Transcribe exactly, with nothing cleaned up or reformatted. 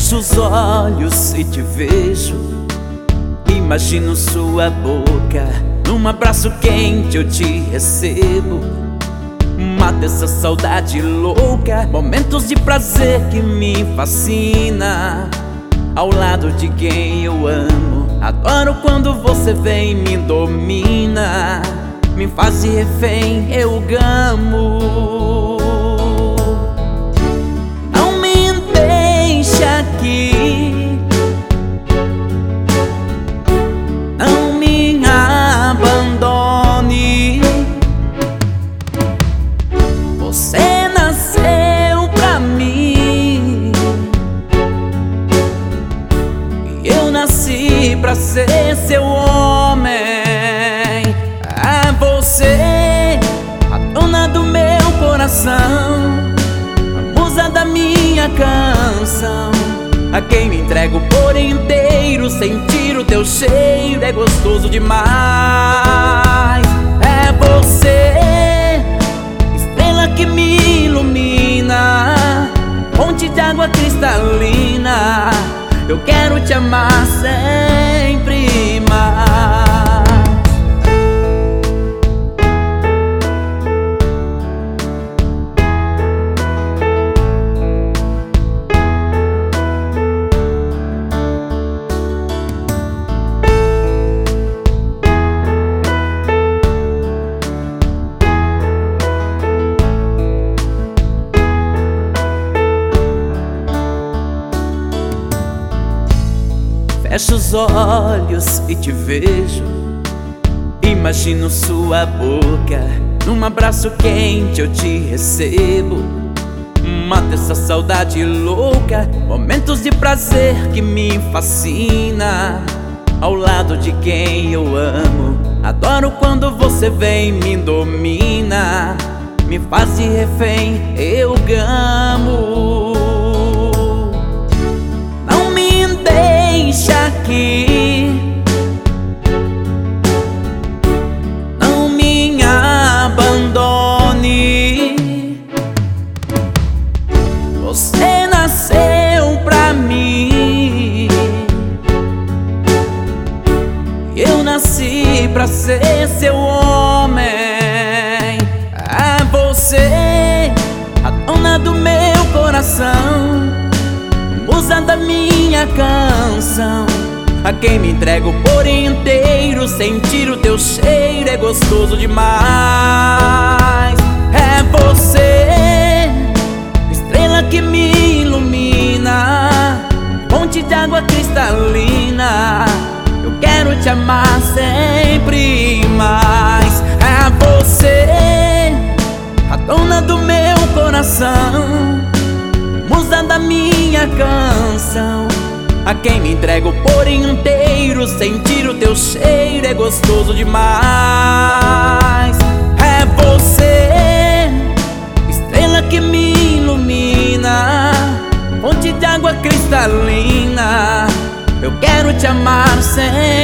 Fecho os olhos e te vejo, imagino sua boca. Num abraço quente eu te recebo, mata essa saudade louca. Momentos de prazer que me fascina, ao lado de quem eu amo. Adoro quando você vem e me domina, me faz de refém, eu gamo. Não me deixe aqui, não me abandone. Você nasceu pra mim e eu nasci pra ser seu homem. É você, a dona do meu coração, a musa da minha canção, a quem me entrego por inteiro. Sentir o teu cheiro é gostoso demais. É você, estrela que me ilumina, fonte de água cristalina. Eu quero te amar sempre mais. Fecho os olhos e te vejo, imagino sua boca. Num abraço quente eu te recebo, mata essa saudade louca. Momentos de prazer que me fascina, ao lado de quem eu amo. Adoro quando você vem e me domina, me faz de refém, eu gamo. Deixa aqui, não me abandone. Você nasceu pra mim, eu nasci pra ser seu homem. É você, a dona do meu coração, musa da minha canção, a quem me entrego por inteiro. Sentir o teu cheiro é gostoso demais. É você, estrela que me ilumina, fonte de água cristalina. Eu quero te amar sempre mais. É você, a dona do meu coração, musa da minha canção, a quem me entrego por inteiro. Sentir o teu cheiro é gostoso demais. É você, estrela que me ilumina, fonte de água cristalina. Eu quero te amar sempre